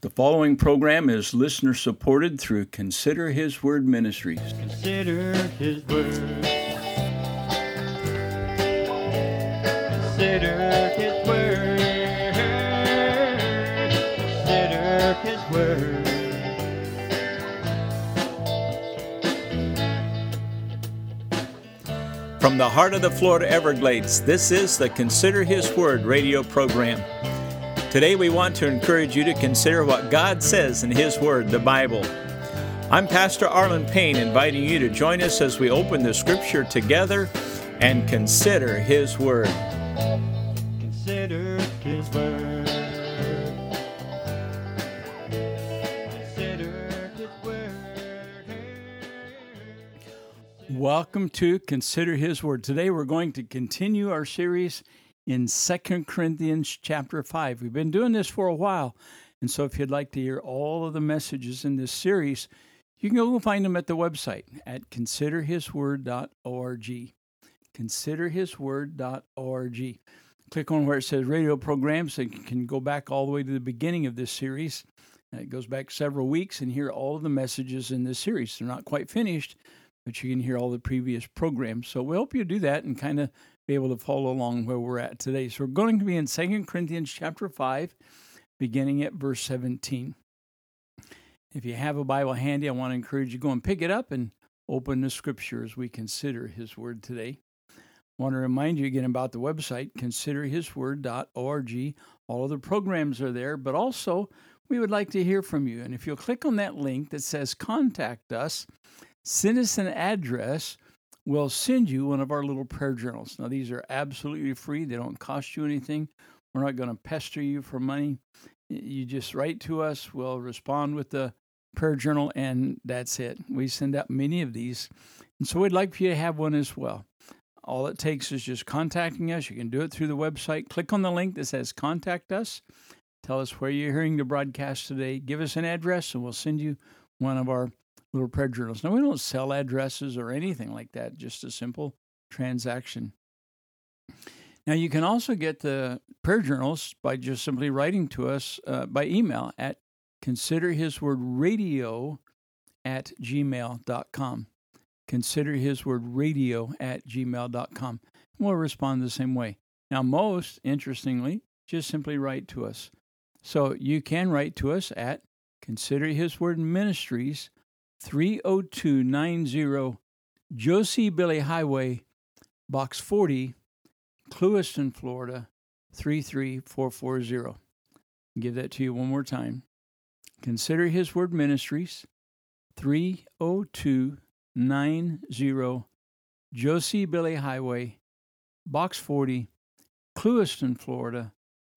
The following program is listener supported through Consider His Word Ministries. Consider His Word. Consider His Word. Consider His Word. From the heart of the Florida Everglades, this is the Consider His Word radio program. Today we want to encourage you to consider what God says in His Word, the Bible. I'm Pastor Arlen Payne, inviting you to join us as we open the Scripture together and consider His Word. Consider His Word. Consider His Word. Welcome to Consider His Word. Today we're going to continue our series in 2 Corinthians chapter 5. We've been doing this for a while, and so if you'd like to hear all of the messages in this series, you can go find them at the website at considerhisword.org. Considerhisword.org. Click on where it says radio programs, and you can go back all the way to the beginning of this series. It goes back several weeks and hear all of the messages in this series. They're not quite finished, but you can hear all the previous programs. So we hope you do that and kind of be able to follow along where we're at today. So we're going to be in 2 Corinthians chapter 5, beginning at verse 17. If you have a Bible handy, I want to encourage you to go and pick it up and open the Scripture as we consider His Word today. I want to remind you again about the website, considerhisword.org. All of the programs are there, but also we would like to hear from you. And if you'll click on that link that says Contact Us, send us an address, we'll send you one of our little prayer journals. Now, these are absolutely free. They don't cost you anything. We're not going to pester you for money. You just write to us. We'll respond with the prayer journal, and that's it. We send out many of these, and so we'd like for you to have one as well. All it takes is just contacting us. You can do it through the website. Click on the link that says Contact Us. Tell us where you're hearing the broadcast today. Give us an address, and we'll send you one of our little prayer journals. Now, we don't sell addresses or anything like that, just a simple transaction. Now, you can also get the prayer journals by just simply writing to us by email at considerhiswordradio@gmail.com. Considerhiswordradio@gmail.com. We'll respond the same way. Now, most interestingly, just simply write to us. So you can write to us at Consider His Word Ministries, 30290 Josie Billy Highway, Box 40, Clewiston, Florida, 33440. I'll give that to you one more time. Consider His Word Ministries, 30290 Josie Billy Highway, Box 40, Clewiston, Florida,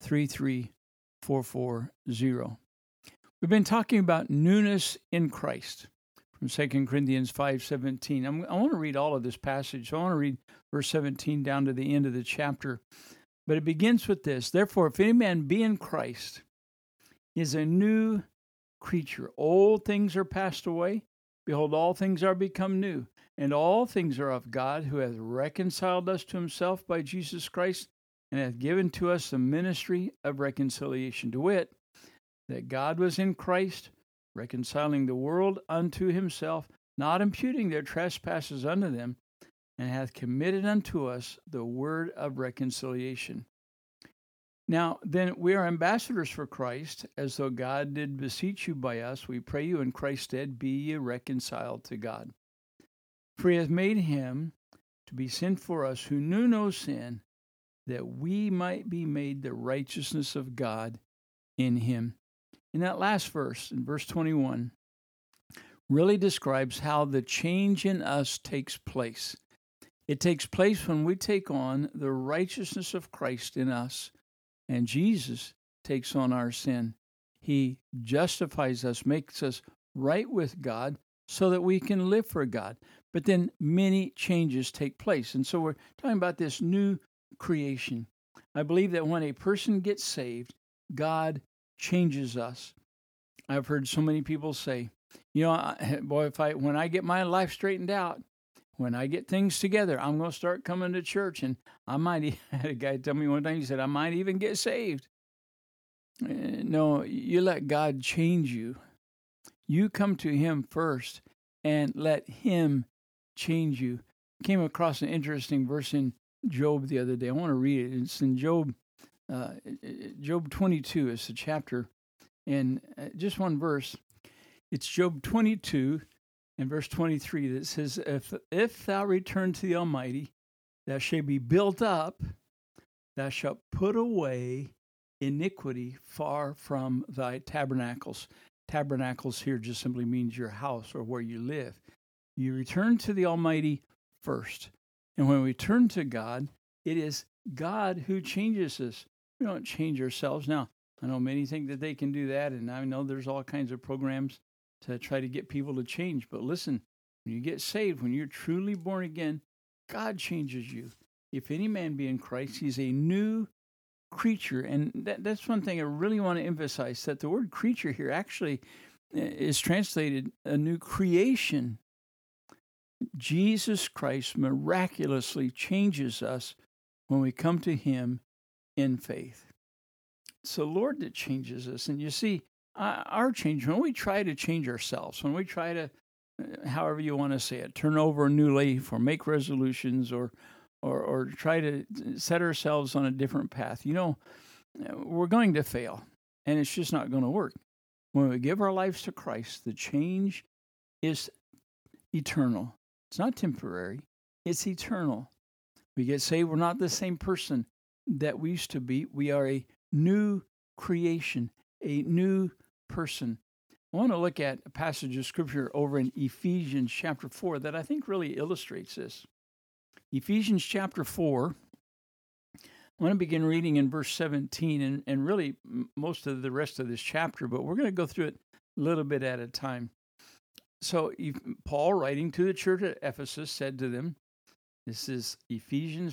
33440. We've been talking about newness in Christ from 2 Corinthians 5:17. I want to read all of this passage. So I want to read verse 17 down to the end of the chapter. But it begins with this: Therefore, if any man be in Christ, he is a new creature. Old things are passed away. Behold, all things are become new. And all things are of God, who hath reconciled us to himself by Jesus Christ, and hath given to us the ministry of reconciliation, to wit, that God was in Christ, reconciling the world unto himself, not imputing their trespasses unto them, and hath committed unto us the word of reconciliation. Now then, we are ambassadors for Christ, as though God did beseech you by us. We pray you in Christ's stead, be ye reconciled to God. For he hath made him to be sin for us, who knew no sin, that we might be made the righteousness of God in him. In that last verse, in verse 21, really describes how the change in us takes place. It takes place when we take on the righteousness of Christ in us, and Jesus takes on our sin. He justifies us, makes us right with God so that we can live for God. But then many changes take place. And so we're talking about this new creation. I believe that when a person gets saved, God changes us. I've heard so many people say, when I get my life straightened out, when I get things together, I'm going to start coming to church. And I had a guy tell me one time, he said, I might even get saved. No, you let God change you. You come to Him first and let Him change you. Came across an interesting verse in Job the other day. I want to read it. It's in Job 22. It's a chapter, and just one verse. It's Job 22 and verse 23 that says, If thou return to the Almighty, thou shalt be built up, thou shalt put away iniquity far from thy tabernacles. Tabernacles here just simply means your house or where you live. You return to the Almighty first. And when we turn to God, it is God who changes us. We don't change ourselves. Now, I know many think that they can do that, and I know there's all kinds of programs to try to get people to change. But listen, when you get saved, when you're truly born again, God changes you. If any man be in Christ, he's a new creature. And that's one thing I really want to emphasize, that the word creature here actually is translated a new creation. Jesus Christ miraculously changes us when we come to Him in faith. It's the Lord that changes us. And you see, our change, when we try to change ourselves, when we try to, however you want to say it, turn over a new leaf or make resolutions or try to set ourselves on a different path, we're going to fail, and it's just not going to work. When we give our lives to Christ, the change is eternal. It's not temporary. It's eternal. We get saved. We're not the same person that we used to be. We are a new creation, a new person. I want to look at a passage of Scripture over in Ephesians chapter 4 that I think really illustrates this. Ephesians chapter 4, I want to begin reading in verse 17 and really most of the rest of this chapter, but we're going to go through it a little bit at a time. So Paul, writing to the church at Ephesus, said to them, this is Ephesians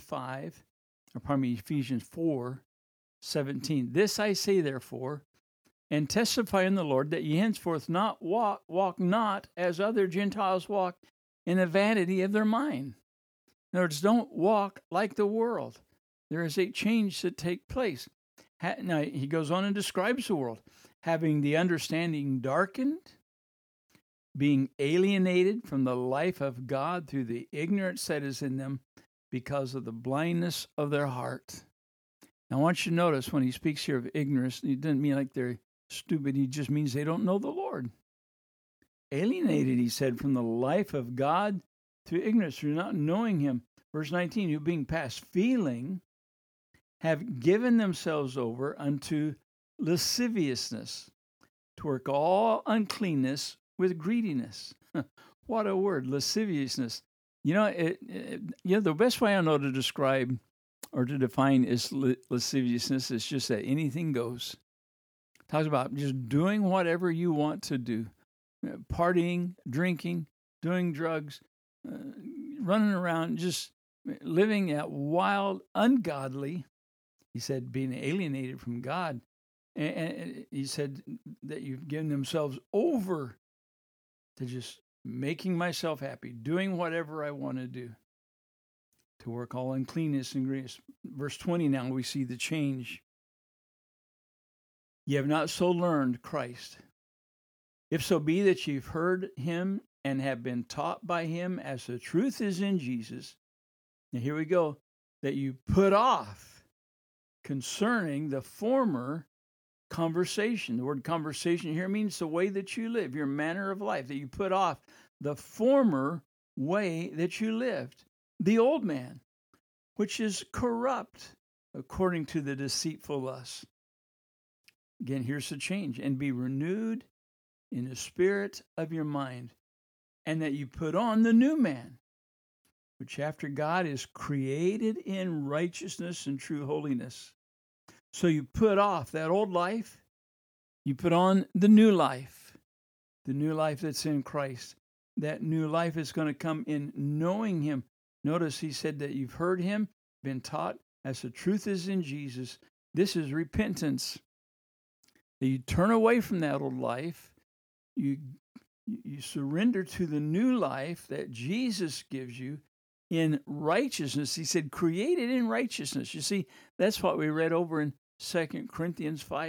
4, 17. This I say, therefore, and testify in the Lord, that ye henceforth walk not as other Gentiles walk, in the vanity of their mind. In other words, don't walk like the world. There is a change that takes place. Now, he goes on and describes the world. Having the understanding darkened, being alienated from the life of God through the ignorance that is in them because of the blindness of their heart. Now, I want you to notice when he speaks here of ignorance, he doesn't mean like they're stupid. He just means they don't know the Lord. Alienated, he said, from the life of God through ignorance, through not knowing Him. Verse 19, who being past feeling, have given themselves over unto lasciviousness, to work all uncleanness with greediness. What a word, lasciviousness. The best way I know to describe or to define is lasciviousness is just that anything goes. It talks about just doing whatever you want to do. Partying, drinking, doing drugs, running around, just living that wild, ungodly, he said, being alienated from God. And he said that you've given themselves over to just making myself happy, doing whatever I want to do, to work all uncleanness and greenness. Verse 20 now, we see the change. Ye have not so learned Christ. If so be that you've heard Him and have been taught by Him as the truth is in Jesus. Now here we go. That you put off concerning the former conversation. The word conversation here means the way that you live, your manner of life, that you put off the former way that you lived, the old man, which is corrupt according to the deceitful lust. Again, here's the change. And be renewed in the spirit of your mind, and that you put on the new man, which after God is created in righteousness and true holiness. So you put off that old life, you put on the new life that's in Christ. That new life is going to come in knowing Him. Notice he said that you've heard Him, been taught as the truth is in Jesus. This is repentance. That you turn away from that old life. You surrender to the new life that Jesus gives you in righteousness. He said, created in righteousness. You see, that's what we read over in 2 Corinthians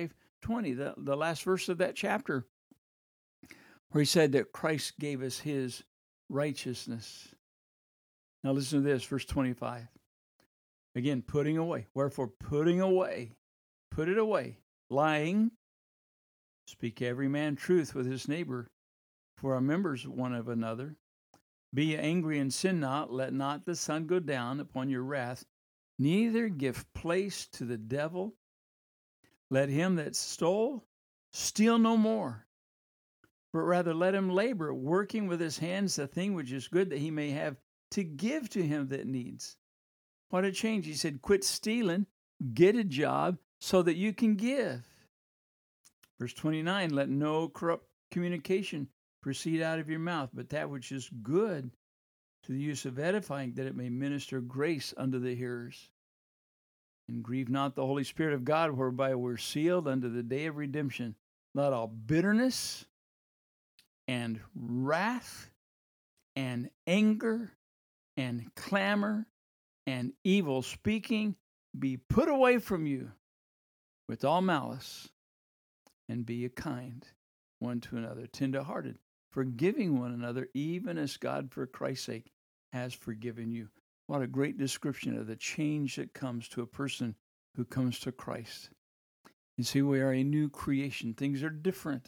20, the last verse of that chapter, where he said that Christ gave us his righteousness. Now listen to this, verse 25. Again, putting away. Wherefore, putting away, put it away, lying, speak every man truth with his neighbor, for our members one of another. Be ye angry and sin not, let not the sun go down upon your wrath, neither give place to the devil. Let him that stole steal no more, but rather let him labor, working with his hands the thing which is good, that he may have to give to him that needs. What a change. He said, quit stealing, get a job so that you can give. Verse 29, let no corrupt communication proceed out of your mouth, but that which is good to the use of edifying, that it may minister grace unto the hearers. And grieve not the Holy Spirit of God, whereby we're sealed unto the day of redemption. Let all bitterness and wrath and anger and clamor and evil speaking be put away from you with all malice, and be ye kind one to another, tender-hearted, forgiving one another, even as God for Christ's sake has forgiven you. What a great description of the change that comes to a person who comes to Christ. You see, we are a new creation. Things are different.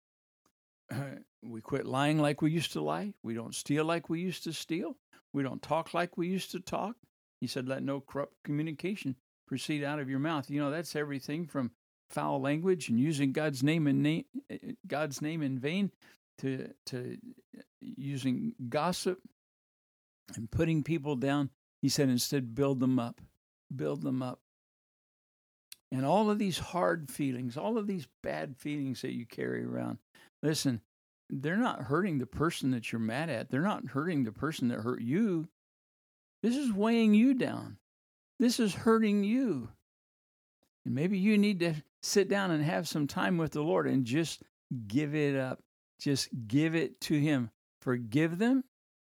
We quit lying like we used to lie. We don't steal like we used to steal. We don't talk like we used to talk. He said, let no corrupt communication proceed out of your mouth. You know, that's everything from foul language and using God's name in vain to using gossip and putting people down. He said, instead, build them up. Build them up. And all of these hard feelings, all of these bad feelings that you carry around, listen, they're not hurting the person that you're mad at. They're not hurting the person that hurt you. This is weighing you down. This is hurting you. And maybe you need to sit down and have some time with the Lord and just give it up. Just give it to him. Forgive them.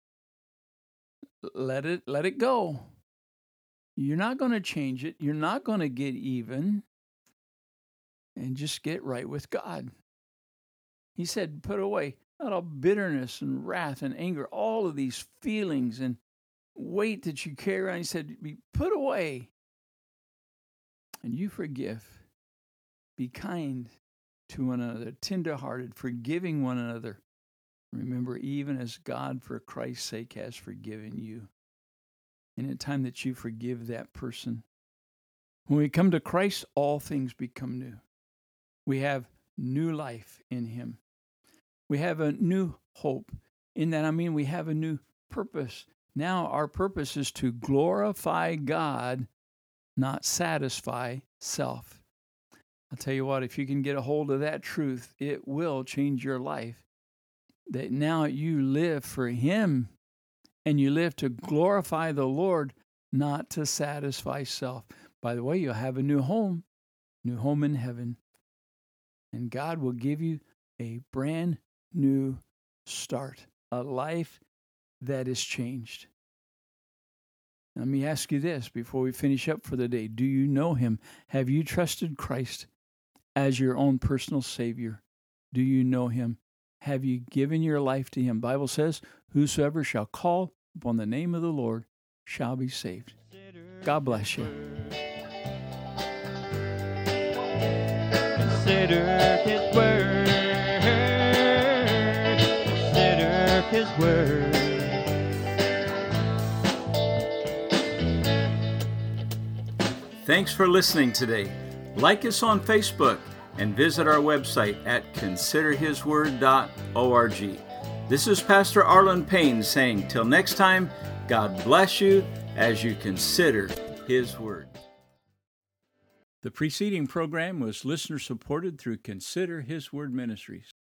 Let it go. You're not going to change it. You're not going to get even. And just get right with God. He said, put away all bitterness and wrath and anger, all of these feelings and weight that you carry around. He said, be put away. And you forgive. Be kind to one another, tenderhearted, forgiving one another. Remember, even as God for Christ's sake has forgiven you. And in the time that you forgive that person, when we come to Christ, all things become new. We have new life in him. We have a new hope. In that, I mean, we have a new purpose. Now our purpose is to glorify God, not satisfy self. I'll tell you what, if you can get a hold of that truth, it will change your life. That now you live for him and you live to glorify the Lord, not to satisfy self. By the way, you'll have a new home in heaven. And God will give you a brand new start, a life that is changed. Let me ask you this before we finish up for the day. Do you know him? Have you trusted Christ as your own personal Savior? Do you know him? Have you given your life to him? Bible says, whosoever shall call upon the name of the Lord shall be saved. God bless you. Consider his word. Consider his word. Thanks for listening today. Like us on Facebook and visit our website at considerhisword.org. This is Pastor Arlen Payne saying, till next time, God bless you as you consider his word. The preceding program was listener supported through Consider His Word Ministries.